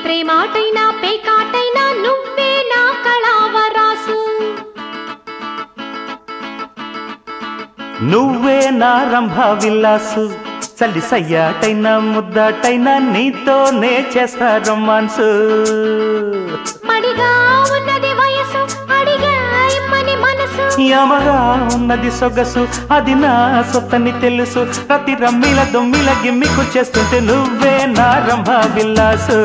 ప్రేమాటైనా పేకాటైనా నువ్వే నా కళావరాసు. నువ్వే నా రంభ విల్లాసు, చల్లి సయ్యాటైనా ముద్దాటైనా నీతోనే చేస్తా రొమాన్సు. మడిగా ఉన్నది వయసు, అడిగా ఇమ్మని మనసు, యమగా ఉన్నది సొగసు, అది నా సొత్తని తెలుసు. ప్రతి రమ్మిల దొమ్మిల గిమ్మికు చేస్తుంటే నువ్వే నా రంభ విల్లాసు.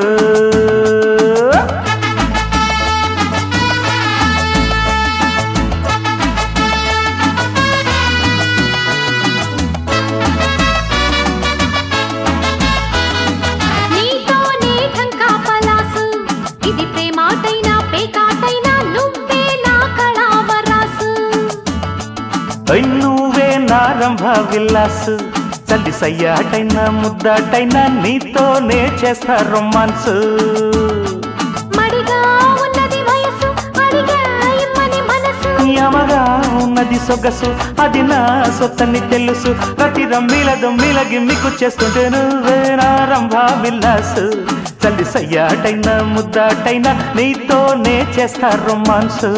నువ్వే నా రంభ విల్లాసు, చల్లి సయ్యాటైనా ముద్దాటైనా నీతోనే చేస్తా రొమాన్సు. మడిగా ఉన్నది వయసు, అడిగా ఇమ్మని మనసు, యమగా ఉన్నది సొగసు, అది నా సొత్తని తెలుసు. ప్రతి రమ్మిల దొమ్మిల గిమ్మికు చేస్తుంటే నువ్వే నా రంభ విల్లాసు, చల్లి సయ్యాటైనా ముద్దాటైనా నీతోనే చేస్తా రొమాన్సు.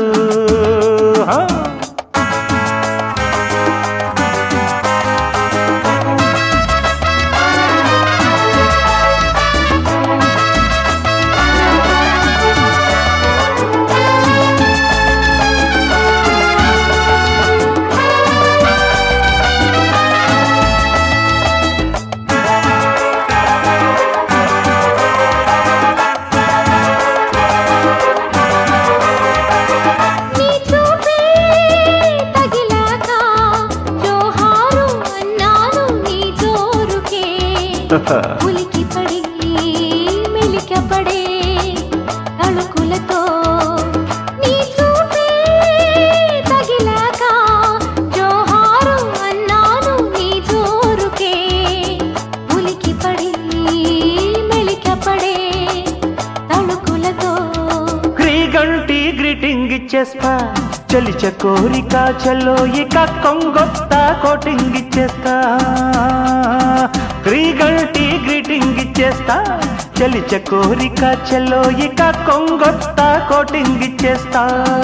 ఉలికి పడి మెలికపడే తళుకులతో నీ చూపే తగిలాక జోహారు అన్నాను నీ జోరుకే. ఉలికి పడి మెలికపడే తళుకులతో క్రీగంటి గ్రీటింగ్ ఇచ్చేస్తా, చలిచ కోరిక చలో ఇక కొంగొత్త కోటింగ్ ఇచ్చేస్తా. క్రీగంటి గ్రీటింగ్ ఇచ్చేస్తా, చలిచ కోరిక చలో ఇక కొంగొత్త కోటింగ్ ఇచ్చేస్తా.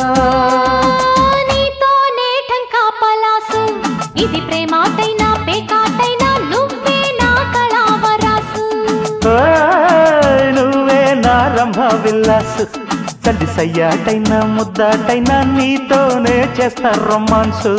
నీతోనే ఠంకా పలాసు, ఇది ప్రేమాటైనా పేకాటైనా నువ్వే నా కళావరాసు. నువ్వే నా రంభ విల్లాసు, చల్లి సయ్యాటైనా ముద్దాటైనా నీతోనే చేస్తా రొమాన్సు.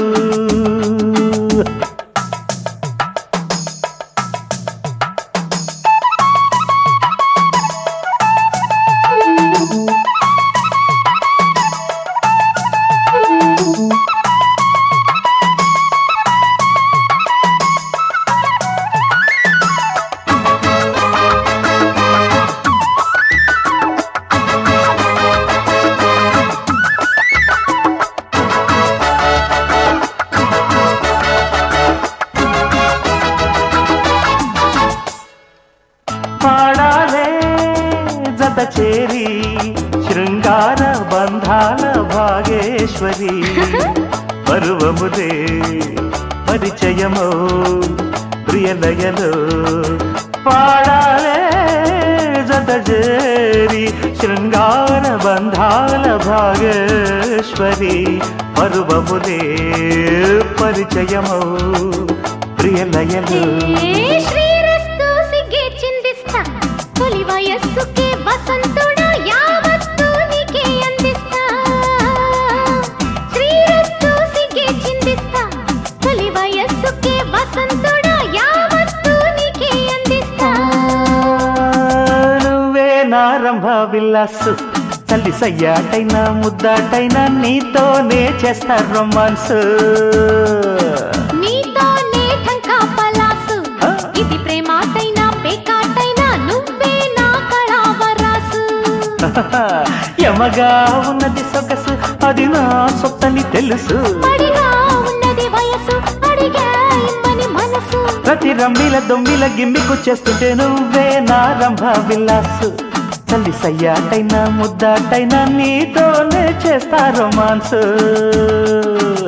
పాడాలే జత చేరి శృంగార బంధాల భాగేశ్వరి, పరువముదే పరిచయమో ప్రియలయలో. పాడాలే జత చేరి శృంగార బంధాల భాగేశ్వరి, పరువముదే పరిచయమో ప్రియలయలో. తొలి వయస్సుకే వసంతుడా యావత్తు నీకే అందిస్తా, శ్రీరస్తు సిగే చిందిస్తా. తొలి వయస్సుకే వసంతుడా యావత్తు నీకే అందిస్తా. నువ్వే నా రంభ విల్లాసు, చల్లి సయ్యాటైనా ముద్దాటైనా నీతోనే చేస్తా రొమాన్సు. నీతోనే ఠంకా పలాసు, ఇది ప్రేమాటైనా పేకాటైనా నువ్వే నా కళావరాసు. యమగా ఉన్నది సొగసు, అది నా సొత్తని తెలుసు. మడిగా ఉన్నది వయసు, అడిగా ఇమ్మని మనసు. ప్రతి రమ్మిల దొమ్మిల గిమ్మికు చేస్తుంటే నువ్వే నా రంభ విల్లాసు, చల్లి సయ్యాటైనా ముద్దాటైనా నీతోనే చేస్తా రొమాన్సు.